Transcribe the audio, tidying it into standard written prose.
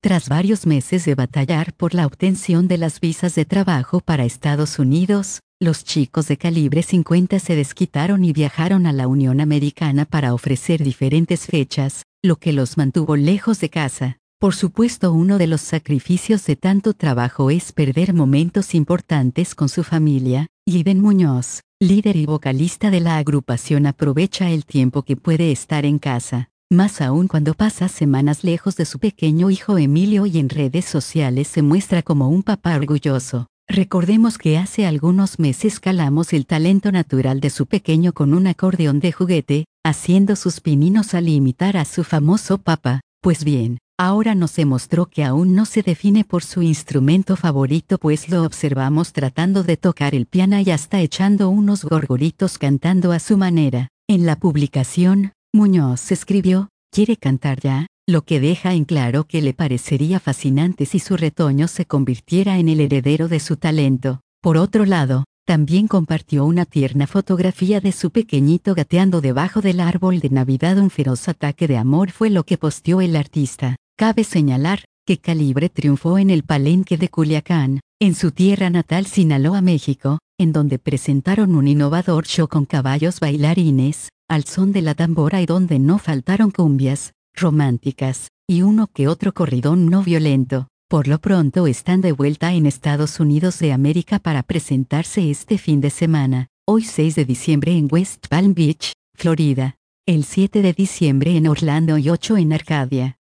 Tras varios meses de batallar por la obtención de las visas de trabajo para Estados Unidos, los chicos de Calibre 50 se desquitaron y viajaron a la Unión Americana para ofrecer diferentes fechas, lo que los mantuvo lejos de casa. Por supuesto, uno de los sacrificios de tanto trabajo es perder momentos importantes con su familia. Eden Muñoz, líder y vocalista de la agrupación, aprovecha el tiempo que puede estar en casa, más aún cuando pasa semanas lejos de su pequeño hijo Emilio, y en redes sociales se muestra como un papá orgulloso. Recordemos que hace algunos meses calamos el talento natural de su pequeño con un acordeón de juguete, haciendo sus pininos al imitar a su famoso papá. Pues bien, ahora nos demostró que aún no se define por su instrumento favorito, pues lo observamos tratando de tocar el piano y hasta echando unos gorgoritos cantando a su manera. En la publicación, Muñoz escribió: "¿Quiere cantar ya?", lo que deja en claro que le parecería fascinante si su retoño se convirtiera en el heredero de su talento. Por otro lado, también compartió una tierna fotografía de su pequeñito gateando debajo del árbol de Navidad. Un feroz ataque de amor fue lo que posteó el artista. Cabe señalar que Calibre triunfó en el Palenque de Culiacán, en su tierra natal Sinaloa, México, en donde presentaron un innovador show con caballos bailarines, al son de la tambora, y donde no faltaron cumbias románticas, y uno que otro corridón no violento. Por lo pronto están de vuelta en Estados Unidos de América para presentarse este fin de semana, hoy 6 de diciembre en West Palm Beach, Florida, el 7 de diciembre en Orlando y 8 en Arcadia.